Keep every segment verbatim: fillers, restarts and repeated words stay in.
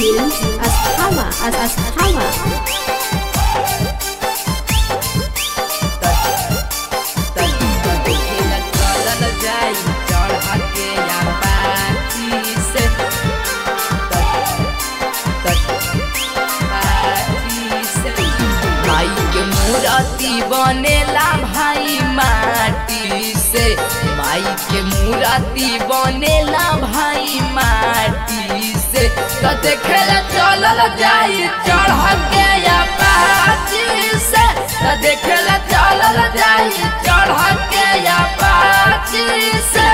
Films Ashawa As Ashawa मूर्ति बनेला भाई माटी से, माई के मूर्ति बनेला भाई माटी से। तो देखेला चलल जाई चढ़ के अपाची से, तो देखेला चलल जाई चढ़ के अपाची से।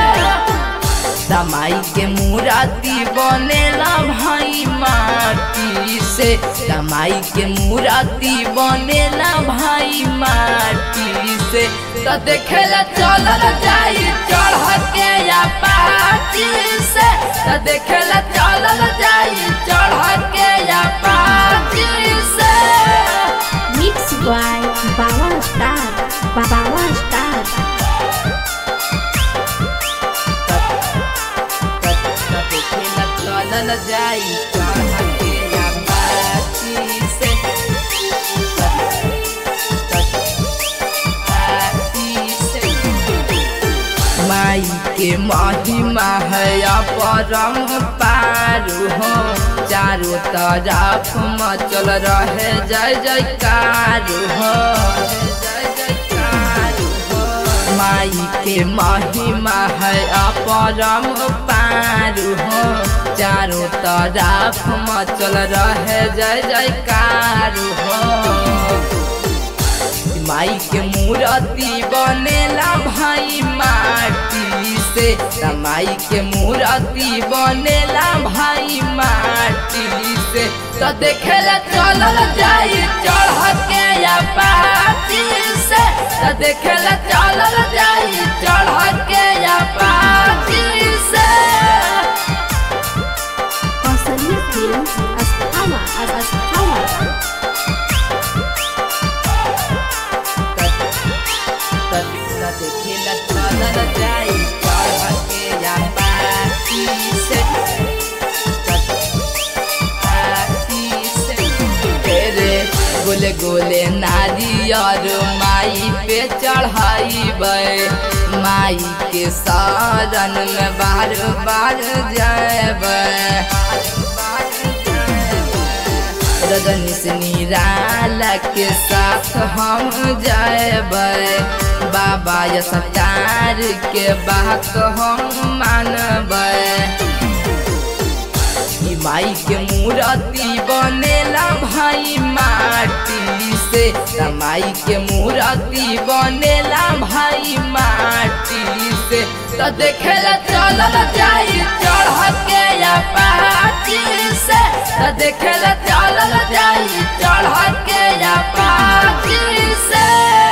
माई के मूर्ति बनेला भाई माटी से, माई के मूर्ति बनेला भाई माटी से। तो देखेला चलल जाई चढ़ के अपाची से, तो देखेला चलल जाई चढ़ के अपाची से। Mix by Bawa Star Bawa Star चलल जाई चढ़ के अपाची से, माई के महिमा है अपरम पारू हो। चारों तरफ मचल रहे जय जयकार हो, जय जयकार हो। माई के महिमा है अपरम पारू हो। चारों तरफ मचल रहे जय जयकार हो। माई के मूर्ति बनेला भाई माटी से, माई के मूर्ति बनेला भाई माटी से। तो देखेला चलल जाई चढ़ के अपाची से, तो देखेला चलल जाई चढ़ के अपाची से। Kosania Films Ashawa As Ashawa देखेला चलल जाई चढ़ के अपाची से, गोले गोले नारियर माई पे चढ़ाइबे। माई के शरण में बार बार जाएबे। रजनीश निराला के साथ हम जाएबे। बाबा यशकार के बात हम मानबे। माई के मूर्ति बनेला भाई माटी से, माई के मूर्ति बनेला भाई माटी से। तो देखेला चलल जाई चढ़ के अपाची से, तो देखेला चलल जाई चढ़ के अपाची से।